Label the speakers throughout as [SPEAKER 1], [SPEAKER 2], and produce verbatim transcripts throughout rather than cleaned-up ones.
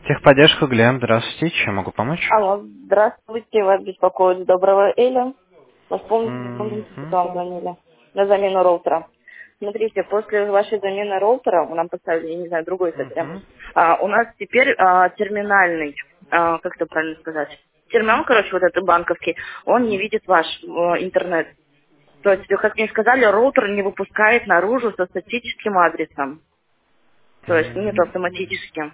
[SPEAKER 1] Техподдержка, Глеб, здравствуйте, чем могу помочь?
[SPEAKER 2] Алло, здравствуйте, вас беспокоит Доброго Эля. Вас помните, помните, что
[SPEAKER 1] Мгм.
[SPEAKER 2] вам звонили на замену роутера? Смотрите, после вашей замены роутера, вы нам поставили, я не знаю, другой совсем,
[SPEAKER 1] Мгм.
[SPEAKER 2] а, у нас теперь а, терминальный, а, как это правильно сказать, терминал, короче, вот этот банковский, он не видит ваш э, интернет. То есть, как мне сказали, роутер не выпускает наружу со статическим адресом. То есть, нет
[SPEAKER 1] М.
[SPEAKER 2] автоматически.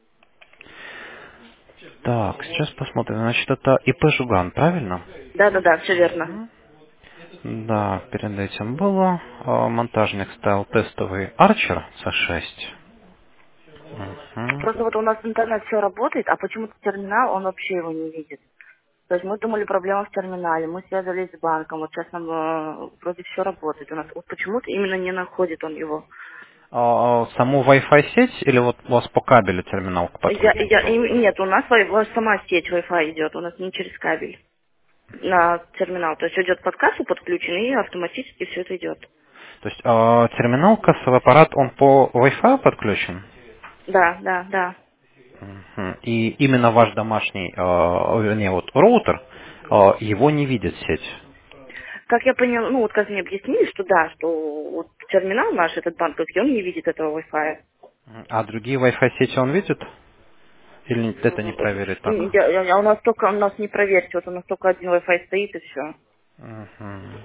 [SPEAKER 1] Так, сейчас посмотрим. Значит, это ИП Жуган, правильно?
[SPEAKER 2] Да-да-да, все верно.
[SPEAKER 1] Мгм. Да, перед этим было. А, Монтажник ставил тестовый Archer C шесть. Мгм.
[SPEAKER 2] Просто вот у нас интернет все работает, а почему-то терминал, он вообще его не видит. То есть мы думали, проблема в терминале, мы связались с банком, вот сейчас нам э, вроде все работает. У нас вот почему-то именно не находит он его.
[SPEAKER 1] А, а, саму Wi-Fi сеть или вот у вас по кабелю терминал
[SPEAKER 2] Я,
[SPEAKER 1] подключен?
[SPEAKER 2] я, и- нет, у нас вай- вот сама сеть Wi-Fi идет, у нас не через кабель на терминал. То есть идет под кассу подключен и автоматически все это идет.
[SPEAKER 1] То есть а, терминал, кассовый аппарат, он по Wi-Fi подключен?
[SPEAKER 2] Да, да, да.
[SPEAKER 1] Мгм. И именно ваш домашний, э, вернее, вот роутер, э, его не видит сеть.
[SPEAKER 2] Как я поняла, ну вот как мне объяснили, что да, что вот терминал наш, этот банковский, он не видит этого Wi-Fi.
[SPEAKER 1] Мгм. А другие Wi-Fi сети он видит? Или это не проверить так?
[SPEAKER 2] М, я- я- У нас только, у нас не проверьте, вот у нас только один Wi-Fi стоит и все.
[SPEAKER 1] Мгм.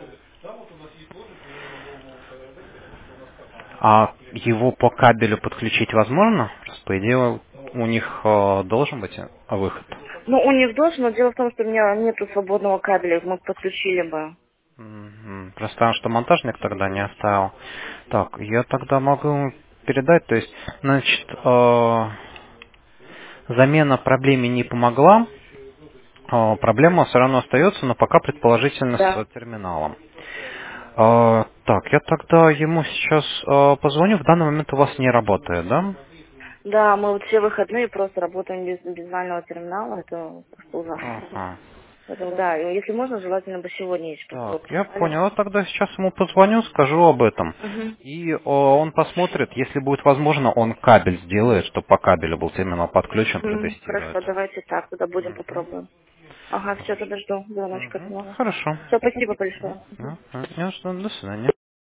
[SPEAKER 1] А его по кабелю подключить возможно? Просто, по идее, у них э, должен быть э, выход.
[SPEAKER 2] Ну, у них должен, но дело в том, что у меня нету свободного кабеля, мы подключили бы.
[SPEAKER 1] Мгм. Просто потому что монтажник тогда не оставил. Так, я тогда могу передать, то есть, значит, э, замена проблеме не помогла. А, Проблема все равно остается, но пока предположительно
[SPEAKER 2] Да.
[SPEAKER 1] с терминалом. А, Так, я тогда ему сейчас а, позвоню. В данный момент у вас не работает, да?
[SPEAKER 2] Да, мы вот все выходные просто работаем без, без нормального терминала, это просто ужасно.
[SPEAKER 1] Ага.
[SPEAKER 2] Поэтому да, и если можно, желательно бы сегодня, если бы
[SPEAKER 1] Так,
[SPEAKER 2] вот
[SPEAKER 1] я
[SPEAKER 2] писали.
[SPEAKER 1] понял. Я тогда сейчас ему позвоню, скажу об этом.
[SPEAKER 2] Угу.
[SPEAKER 1] И о, он посмотрит, если будет возможно, он кабель сделает, чтобы по кабелю был терминал подключен,
[SPEAKER 2] Угу.
[SPEAKER 1] протестирует.
[SPEAKER 2] Хорошо, давайте так, тогда будем
[SPEAKER 1] Мгм.
[SPEAKER 2] попробуем. Ага, все,
[SPEAKER 1] Хорошо.
[SPEAKER 2] тогда жду звоночка от
[SPEAKER 1] Мгм.
[SPEAKER 2] него.
[SPEAKER 1] Хорошо.
[SPEAKER 2] Все, спасибо большое.
[SPEAKER 1] Да, да, ясно. До свидания.